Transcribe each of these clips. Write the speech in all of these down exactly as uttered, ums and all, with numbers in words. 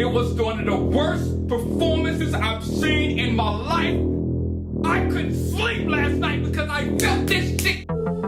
It was one of the worst performances I've seen in my life. I couldn't sleep last night because I felt this shit.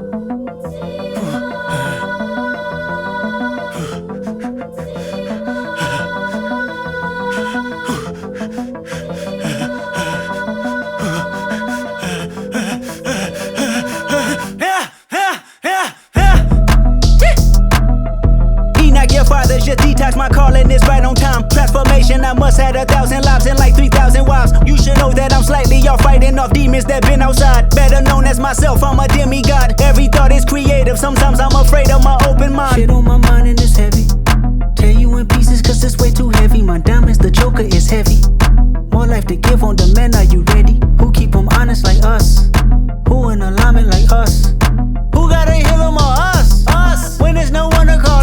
Just detox, my calling is right on time. Transformation, I must have a thousand lives and like three thousand wives. You should know that I'm slightly off, fighting off demons that been outside. Better known as myself, I'm a demigod. Every thought is creative, sometimes I'm afraid of my open mind. Shit on my mind and it's heavy. Tear you in pieces cause it's way too heavy. My diamonds, the joker is heavy. More life to give on demand, are you ready? Who keep them honest like us? Who in alignment like us? Who gotta heal them or us? Us, when there's no one to call.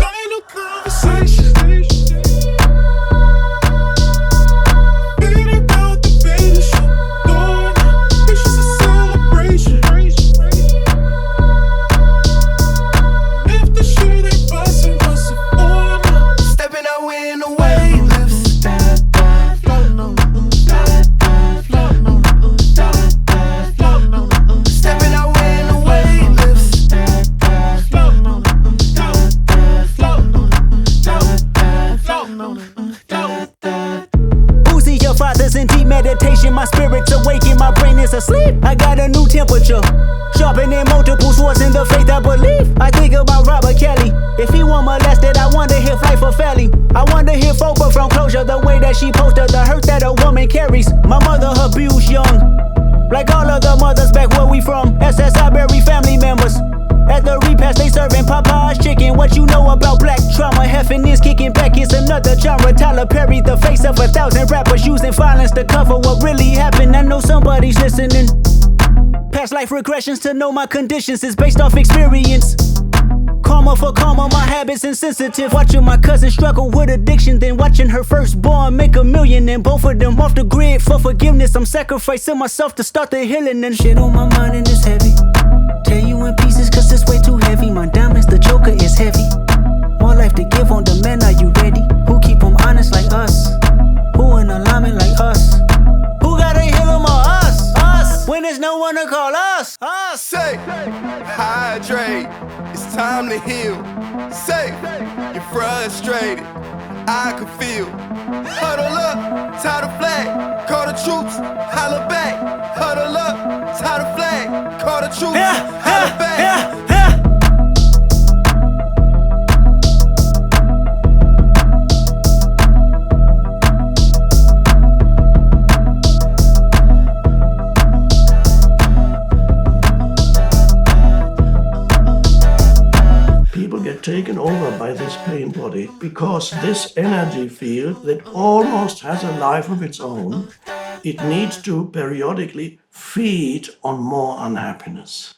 Fathers in deep meditation, my spirit's awakened, my brain is asleep. I got a new temperature, sharpening multiple swords in the faith I believe. I think about Robert Kelly. If he were molested, I wonder if life for Felly. I wonder if Oprah from Closure, the way that she posted the hurt that a woman carries. My mother abused young, like all of the mothers back where we from. S S I bury family members. At the repast they serving Popeye's chicken. What you know about black trauma? Heffing is kicking back, it's another genre. Tyler Perry, the face of a thousand rappers, using violence to cover what really happened. I know somebody's listening. Past life regressions to know my conditions is based off experience. Karma for karma, my habits insensitive. Watching my cousin struggle with addiction, then watching her firstborn make a million, and both of them off the grid for forgiveness. I'm sacrificing myself to start the healing, and shit on my mind and it's heavy. Tear you in pieces cause it's way too heavy. My diamonds, the joker is heavy. More life to give on demand, are you ready? Who keep them honest like us? Who in alignment like us? Who gotta heal them or us? Us, when there's no one to call us? Us. Say, hydrate, it's time to heal. Say, you're frustrated, I can feel. Huddle up, tie the flag, call the troops, holla back. Huddle up, tie the flag, call the troops, yeah, holla yeah, back. Yeah. People get taken over by this pain body because this energy field that almost has a life of its own, it needs to periodically feed on more unhappiness.